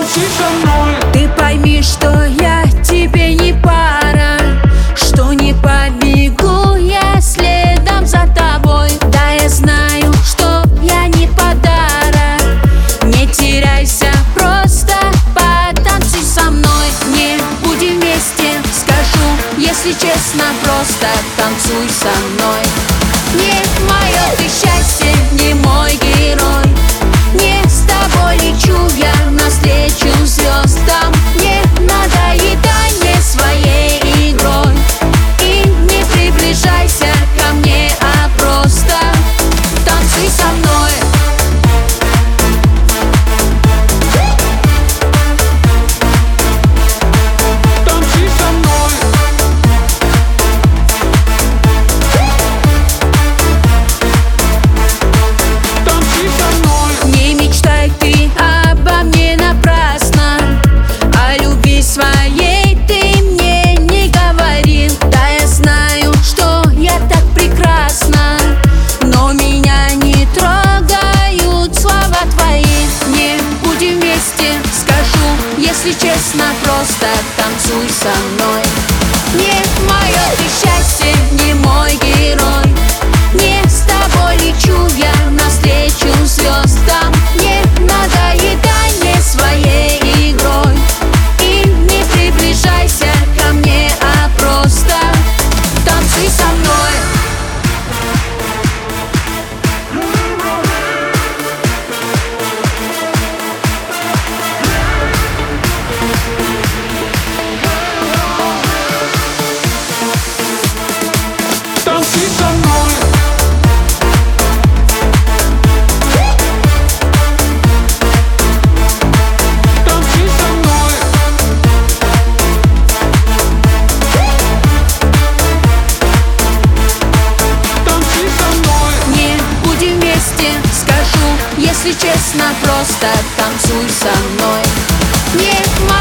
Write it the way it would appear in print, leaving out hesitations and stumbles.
Танцуй со мной. Ты пойми, что я тебе не пара, что не побегу я следом за тобой. Да, я знаю, что я не подарок. Не теряйся, просто потанцуй со мной. Не будем вместе, скажу, если честно, просто танцуй со мной. Не мое ты счастье, не мой герой. Не с тобой лечу я навстречу звездам. Не надоедай мне своей игрой и не приближайся ко мне, а просто танцуй со мной. Танцуй со мной. Танцуй со мной. Не мечтай ты обо мне напрасно, о любви своей ты мне не говорил. Да, я знаю, что я так прекрасна, но меня не трогают слова твои. Не будем вместе, скажу, если честно, просто танцуй со мной. Не мое ты счастье, не мой герой. Не с тобой лечу я навстречу звездам. Не надоедай мне своей игрой и не приближайся ко мне, а просто танцуй со мной. Танцуй со мной. Танцуй со мной. Танцуй со мной. Не будем вместе, скажу, если честно, просто танцуй со мной. Не